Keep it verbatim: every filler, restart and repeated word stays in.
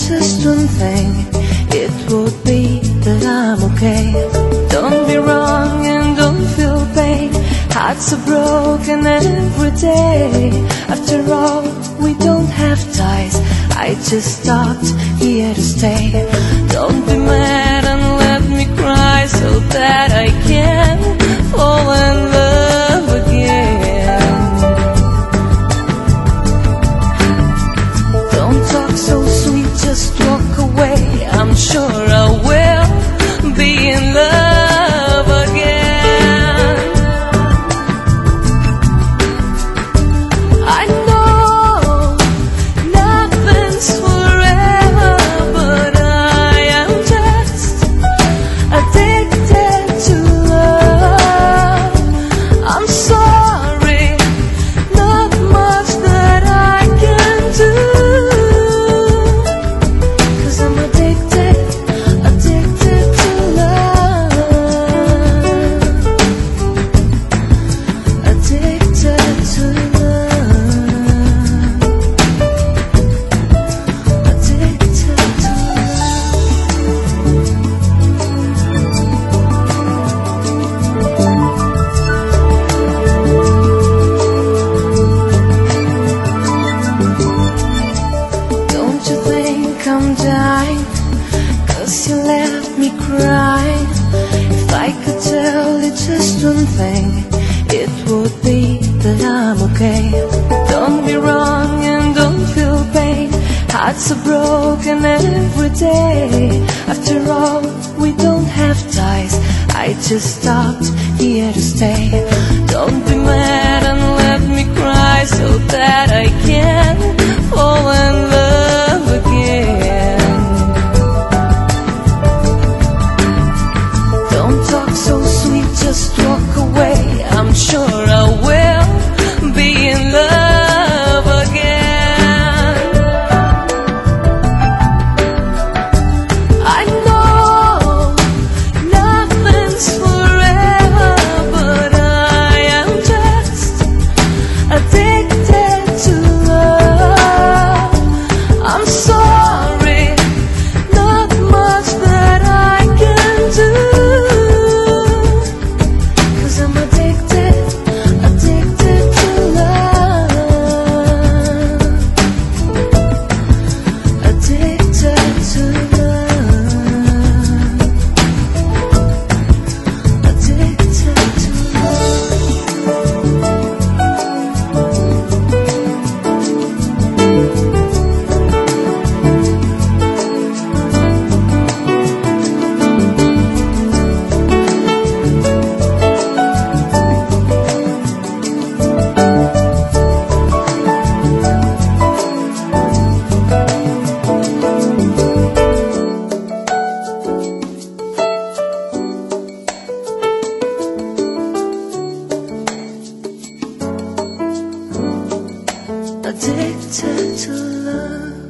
just one thing, it would be that I'm okay. Don't be wrong and don't feel pain. Hearts are broken every day. After all, we don't have ties. I just stopped here to stay. Don't be mad and let me cry so that I can fall in love again. Don't talk so sweet, just walk away. I'm sure I will be in love again. I know nothing's forever, but I am just addicted to love. I'm sorry, not much that I can do, 'cause I'm addicted, addicted to love. Addicted to love. Addicted to love. Don't you think I'm dying? 'Cause you left me crying. If I could tell you just one thing, it would be that I'm okay. Don't be wrong and don't feel pain. Hearts are broken every day. After all, we don't have ties. I just stopped here to stay. Don't be mad and let me cry so that I can fall in love again. Don't talk so sweet, just walk away. I'm sure I will be in love again. I know nothing's forever, but I am just addicted to love. I'm sorry, not much that I can do, 'cause I'm addicted, addicted to love. Addicted to love. Addicted to addicted to love.